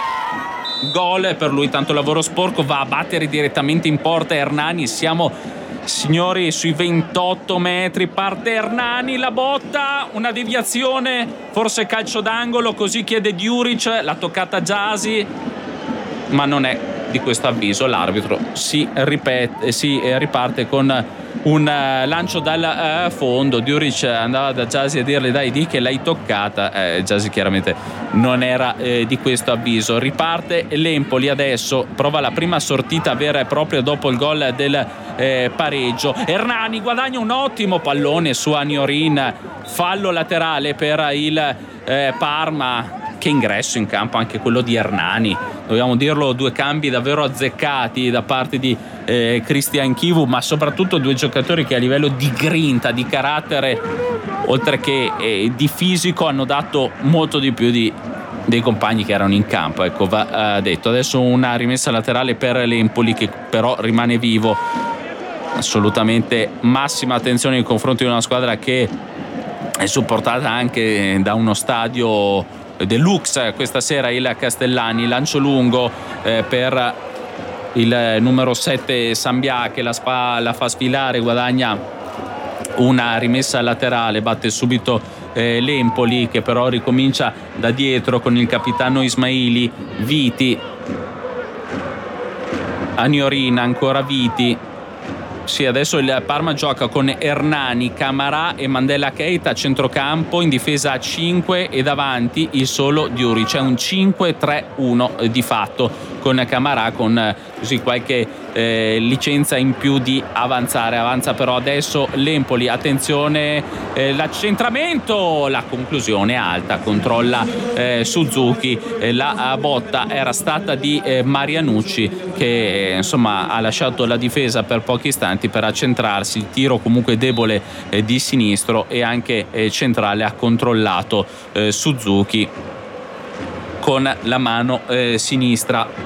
gol per lui, tanto lavoro sporco, va a battere direttamente in porta Hernani. Siamo, signori, sui ventotto metri, parte Hernani, la botta, una deviazione, forse calcio d'angolo, così chiede Djuric, l'ha toccata Gyasi, ma non è di questo avviso. L'arbitro si, ripete, si riparte con un lancio dal fondo. Djuric andava da Gyasi a dirle dai di che l'hai toccata, eh, Gyasi chiaramente non era eh, di questo avviso. Riparte l'Empoli adesso, prova la prima sortita vera e propria dopo il gol del eh, pareggio. Hernani guadagna un ottimo pallone su Aniorin, fallo laterale per il eh, Parma. Che ingresso in campo anche quello di Hernani, dobbiamo dirlo, due cambi davvero azzeccati da parte di eh, Christian Chivu, ma soprattutto due giocatori che a livello di grinta, di carattere, oltre che eh, di fisico, hanno dato molto di più di, dei compagni che erano in campo, ecco, va eh, detto. Adesso una rimessa laterale per l'Empoli che però rimane vivo. Assolutamente massima attenzione nei confronti di una squadra che è supportata anche da uno stadio deluxe questa sera, il Castellani. Lancio lungo eh, per il numero sette Sambia che la, spa, la fa sfilare, guadagna una rimessa laterale, batte subito eh, l'Empoli che però ricomincia da dietro con il capitano Ismaili. Viti, Aniorin, ancora Viti. Sì, adesso il Parma gioca con Hernani, Camarà e Mandela Keita a centrocampo, in difesa a cinque e davanti il solo Djuric. C'è un cinque tre uno di fatto, con Camarà con così qualche eh, licenza in più di avanzare. Avanza però adesso l'Empoli, attenzione, eh, l'accentramento, la conclusione alta, controlla eh, Suzuki, eh, la botta era stata di eh, Marianucci che eh, insomma ha lasciato la difesa per pochi istanti per accentrarsi. Il tiro comunque debole eh, di sinistro e anche eh, centrale ha controllato eh, Suzuki con la mano eh, sinistra.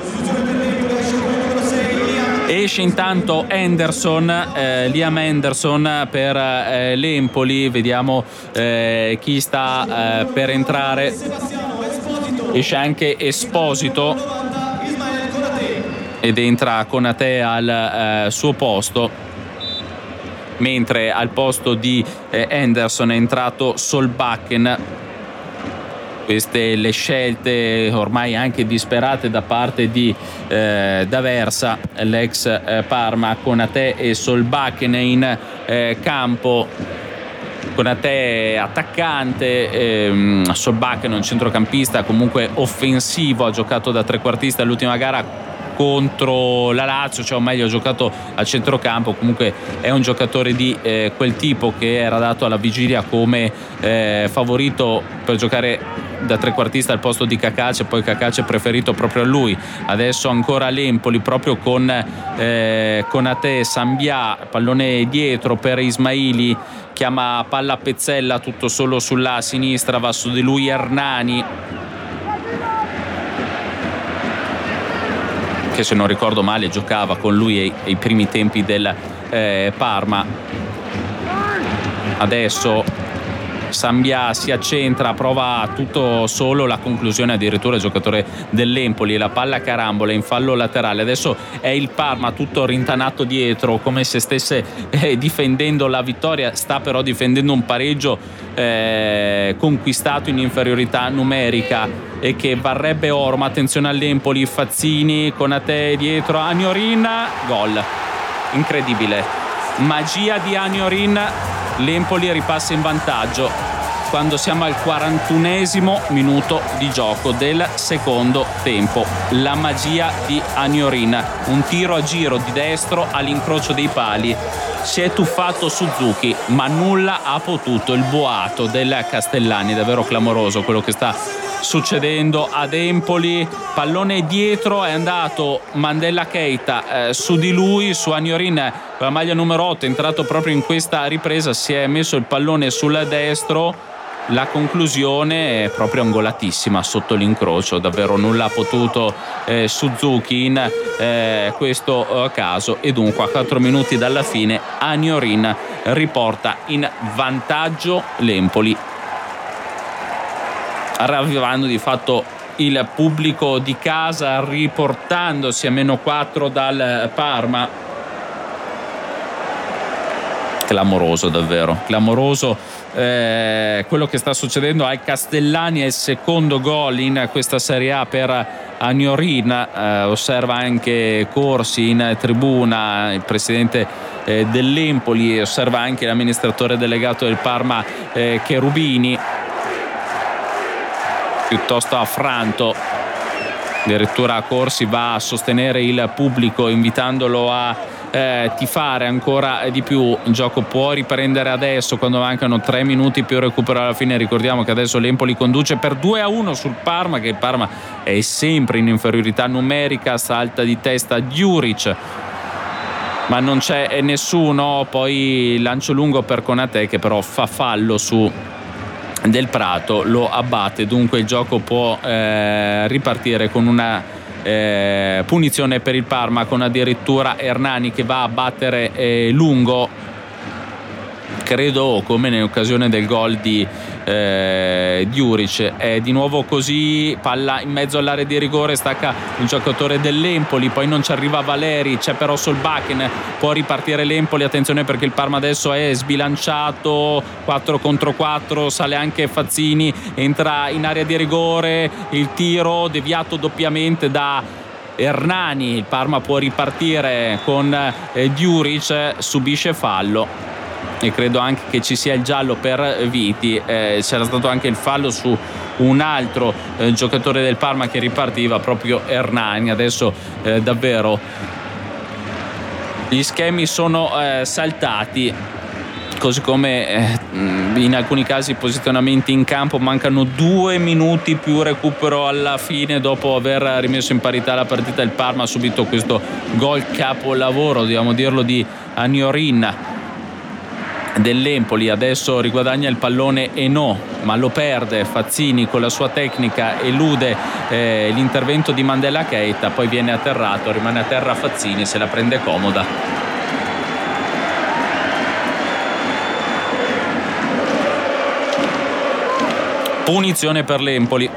Esce intanto Henderson, eh, Liam Henderson per eh, l'Empoli. Vediamo eh, chi sta eh, per entrare. Esce anche Esposito ed entra Konate al eh, suo posto, mentre al posto di eh, Henderson è entrato Solbakken. Queste le scelte ormai anche disperate da parte di eh, D'Aversa, l'ex eh, Parma. Konate e Solbakken in eh, campo. Konaté attaccante, ehm, Solbakken è un centrocampista comunque offensivo, ha giocato da trequartista all'ultima gara contro la Lazio, cioè o meglio ha giocato a centrocampo, comunque è un giocatore di eh, quel tipo che era dato alla vigilia come eh, favorito per giocare da trequartista al posto di Cacace, poi Cacace è preferito proprio a lui. Adesso ancora l'Empoli proprio con eh, Konaté, Sambia, pallone dietro per Ismaili, chiama palla a Pezzella, tutto solo sulla sinistra, va su di lui Hernani, che se non ricordo male giocava con lui ai, ai primi tempi del eh, Parma. Adesso Sambia si accentra, prova tutto solo, la conclusione addirittura il giocatore dell'Empoli, la palla carambola in fallo laterale. Adesso è il Parma tutto rintanato dietro come se stesse eh, difendendo la vittoria, sta però difendendo un pareggio eh, conquistato in inferiorità numerica e che varrebbe oro. Ma attenzione all'Empoli, Fazzini, Konaté dietro, Agnorin, gol incredibile, magia di Agnorin. L'Empoli ripassa in vantaggio quando siamo al quarantunesimo minuto di gioco del secondo tempo. La magia di Agnorin, un tiro a giro di destro all'incrocio dei pali, si è tuffato Suzuki ma nulla ha potuto. Il boato del Castellani, davvero clamoroso quello che sta succedendo ad Empoli. Pallone dietro, è andato Mandela Keita eh, su di lui, su Agnorin con la maglia numero otto, è entrato proprio in questa ripresa, si è messo il pallone sul destro, la conclusione è proprio angolatissima sotto l'incrocio, davvero nulla ha potuto eh, Suzuki in eh, questo eh, caso, e dunque a quattro minuti dalla fine Agnorin riporta in vantaggio l'Empoli, ravvivando di fatto il pubblico di casa, riportandosi a meno quattro dal Parma. Clamoroso, davvero clamoroso eh, quello che sta succedendo al Castellani. È il secondo gol in questa Serie A per Agnorin, eh, osserva anche Corsi in tribuna, il presidente eh, dell'Empoli, osserva anche l'amministratore delegato del Parma eh, Cherubini, piuttosto affranto. Addirittura Corsi va a sostenere il pubblico invitandolo a eh, tifare ancora di più. Il gioco può riprendere adesso quando mancano tre minuti più recupero alla fine. Ricordiamo che adesso l'Empoli conduce per due a uno sul Parma, che il Parma è sempre in inferiorità numerica, salta di testa Djuric ma non c'è nessuno, poi lancio lungo per Konaté che però fa fallo su Del Prato, lo abbatte. Dunque il gioco può eh, ripartire con una eh, punizione per il Parma, con addirittura Hernani che va a battere eh, lungo, credo come nell'occasione del gol di eh, Djuric. È di nuovo così, palla in mezzo all'area di rigore, stacca il giocatore dell'Empoli, poi non ci arriva Valeri, c'è però Solbakken, può ripartire l'Empoli. Attenzione perché il Parma adesso è sbilanciato, quattro contro quattro, sale anche Fazzini, entra in area di rigore, il tiro deviato doppiamente da Hernani. Il Parma può ripartire con eh, Djuric, subisce fallo e credo anche che ci sia il giallo per Viti. Eh, c'era stato anche il fallo su un altro eh, giocatore del Parma che ripartiva, proprio Hernani. Adesso eh, davvero gli schemi sono eh, saltati, così come eh, in alcuni casi i posizionamenti in campo. Mancano due minuti più recupero alla fine, dopo aver rimesso in parità la partita. Il Parma ha subito questo gol capolavoro, dobbiamo dirlo, di Agnorin dell'Empoli. Adesso riguadagna il pallone Eno ma lo perde. Fazzini con la sua tecnica elude eh, l'intervento di Mandela Keita, poi viene atterrato, rimane a terra Fazzini, se la prende comoda. Punizione per l'Empoli.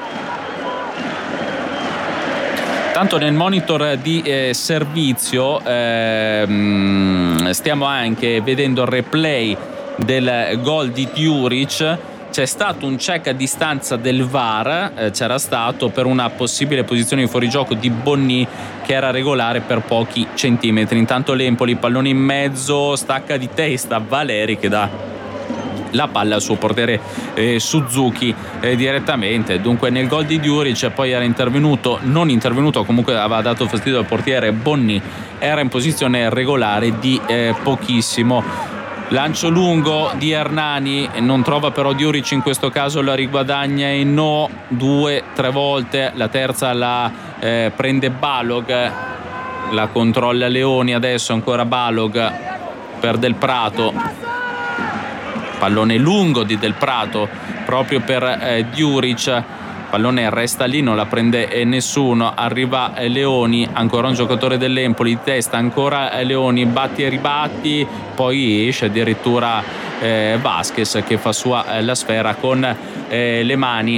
Tanto nel monitor di eh, servizio ehm, stiamo anche vedendo il replay del gol di Djuric. C'è stato un check a distanza del V A R, eh, c'era stato per una possibile posizione di fuorigioco di Bonni che era regolare per pochi centimetri. Intanto l'Empoli, pallone in mezzo, stacca di testa Valeri che dà la palla al suo portiere eh, Suzuki eh, direttamente. Dunque nel gol di Djuric poi era intervenuto, non intervenuto, comunque aveva dato fastidio al portiere Bonni, era in posizione regolare di eh, pochissimo. Lancio lungo di Hernani, non trova però Djuric, in questo caso la riguadagna e no, due, tre volte, la terza la eh, prende Balog, la controlla Leoni, adesso ancora Balog per Del Prato. Pallone lungo di Del Prato proprio per eh, Djuric, pallone resta lì, non la prende eh, nessuno, arriva eh, Leoni, ancora un giocatore dell'Empoli di testa, ancora eh, Leoni, batti e ribatti, poi esce addirittura eh, Vasquez che fa sua eh, la sfera con eh, le mani.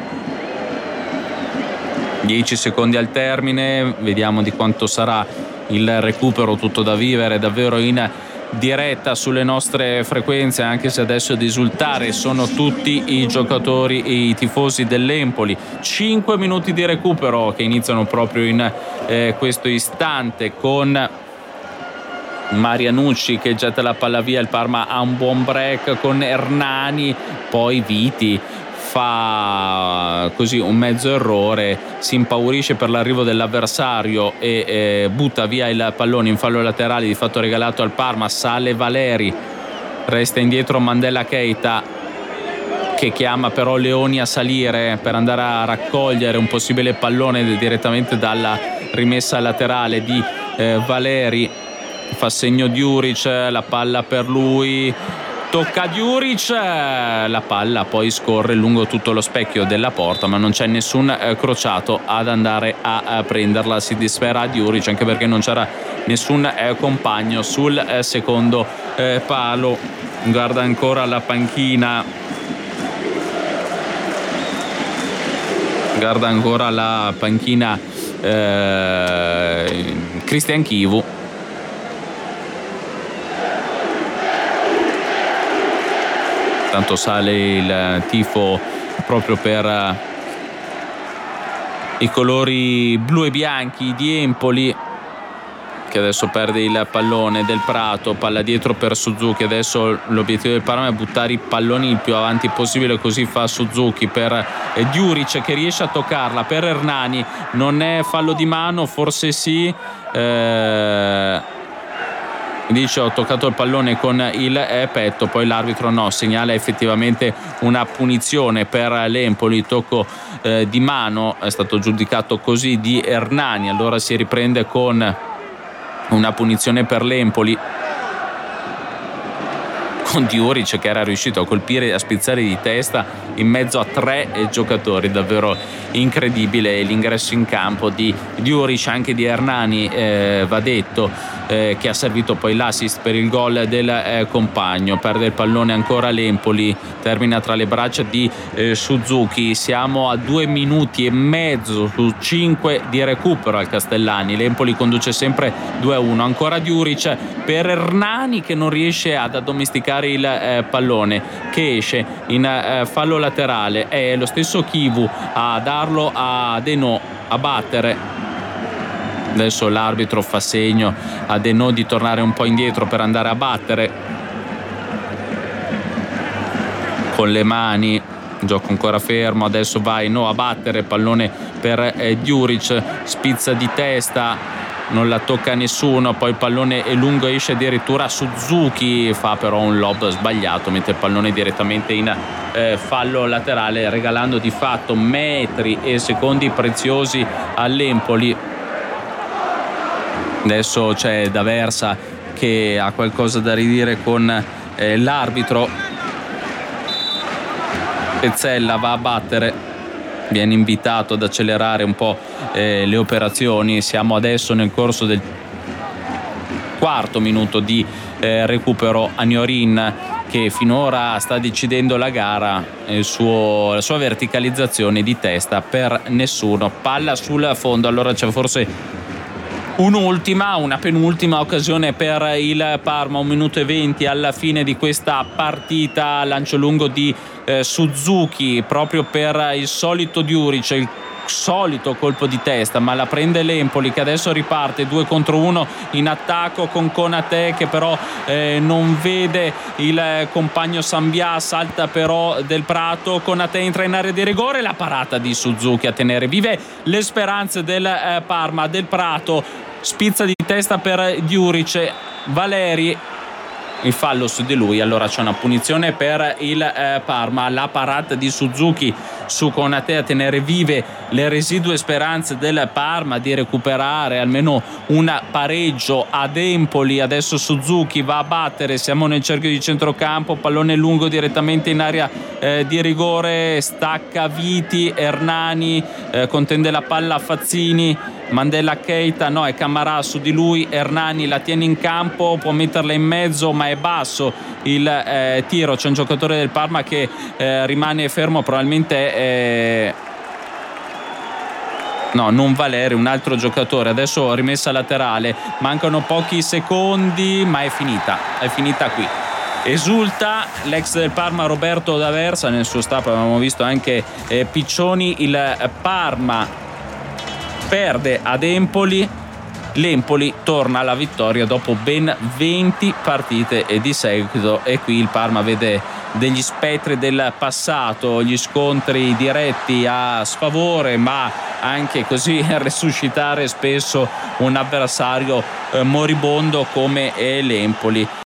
dieci secondi al termine, vediamo di quanto sarà il recupero, tutto da vivere davvero in diretta sulle nostre frequenze, anche se adesso ad esultare sono tutti i giocatori e i tifosi dell'Empoli. cinque minuti di recupero che iniziano proprio in eh, questo istante, con Marianucci che getta la palla via, il Parma ha un buon break con Hernani, poi Viti fa così un mezzo errore, si impaurisce per l'arrivo dell'avversario e eh, butta via il pallone in fallo laterale di fatto regalato al Parma. Sale Valeri, resta indietro Mandela Keita che chiama però Leoni a salire per andare a raccogliere un possibile pallone direttamente dalla rimessa laterale di eh, Valeri. Fa segno Djuric, la palla per lui, tocca Djuric, la palla poi scorre lungo tutto lo specchio della porta, ma non c'è nessun eh, crociato ad andare a, a prenderla. Si dispera Djuric anche perché non c'era nessun eh, compagno sul eh, secondo eh, palo. Guarda ancora la panchina, guarda ancora la panchina eh, Cristian Chivu. Tanto sale il tifo proprio per i colori blu e bianchi di Empoli, che adesso perde il pallone. Del Prato, palla dietro per Suzuki, adesso l'obiettivo del Parma è buttare i palloni il più avanti possibile, così fa Suzuki per Djuric che riesce a toccarla per Hernani, non è fallo di mano, forse sì, eh... dice ho toccato il pallone con il eh, petto, poi l'arbitro no, segnala effettivamente una punizione per l'Empoli, tocco eh, di mano è stato giudicato così di Hernani, allora si riprende con una punizione per l'Empoli, con Djuric che era riuscito a colpire, a spizzare di testa in mezzo a tre giocatori, davvero incredibile l'ingresso in campo di Djuric, anche di Hernani eh, va detto, eh, che ha servito poi l'assist per il gol del eh, compagno. Perde il pallone ancora l'Empoli, termina tra le braccia di eh, Suzuki. Siamo a due minuti e mezzo su cinque di recupero al Castellani, l'Empoli conduce sempre due a uno. Ancora Djuric per Hernani che non riesce ad addomesticare il eh, pallone, che esce in eh, fallo laterale, è lo stesso Chivu a darlo a Denot a battere. Adesso l'arbitro fa segno a Denot di tornare un po' indietro per andare a battere con le mani, gioco ancora fermo, adesso vai no a battere, pallone per eh, Djuric, spizza di testa, non la tocca nessuno, poi il pallone è lungo, esce addirittura Suzuki, fa però un lob sbagliato, mette il pallone direttamente in eh, fallo laterale, regalando di fatto metri e secondi preziosi all'Empoli. Adesso c'è D'Aversa che ha qualcosa da ridire con eh, l'arbitro. Pezzella va a battere, viene invitato ad accelerare un po' eh, le operazioni. Siamo adesso nel corso del quarto minuto di eh, recupero. Agnorin che finora sta decidendo la gara, il suo, la sua verticalizzazione di testa per nessuno, palla sul fondo. Allora c'è forse un'ultima, una penultima occasione per il Parma, un minuto e venti alla fine di questa partita. Lancio lungo di eh, Suzuki proprio per il solito Djuric, il solito colpo di testa, ma la prende l'Empoli che adesso riparte due contro uno in attacco con Konaté che però eh, non vede il compagno Sambia, salta però Del Prato, Konaté entra in area di rigore, la parata di Suzuki a tenere vive le speranze del eh, Parma. Del Prato spizza di testa per Djuric, Valeri, il fallo su di lui, allora c'è una punizione per il eh, Parma. La parata di Suzuki su Konaté a tenere vive le residue speranze del Parma di recuperare almeno un pareggio ad Empoli. Adesso Suzuki va a battere, siamo nel cerchio di centrocampo, pallone lungo direttamente in area eh, di rigore, stacca Viti, Hernani eh, contende la palla a Fazzini, Mandela Keita, no, è Camarà su di lui, Hernani la tiene in campo, può metterla in mezzo ma è basso il eh, tiro, c'è un giocatore del Parma che eh, rimane fermo, probabilmente eh... no, non Valeri, un altro giocatore. Adesso rimessa laterale, mancano pochi secondi ma è finita, è finita qui. Esulta l'ex del Parma Roberto D'Aversa, nel suo staff avevamo visto anche eh, Piccioni. Il Parma perde ad Empoli, l'Empoli torna alla vittoria dopo ben venti partite di seguito e qui il Parma vede degli spettri del passato, gli scontri diretti a sfavore ma anche così resuscitare spesso un avversario eh, moribondo come è l'Empoli.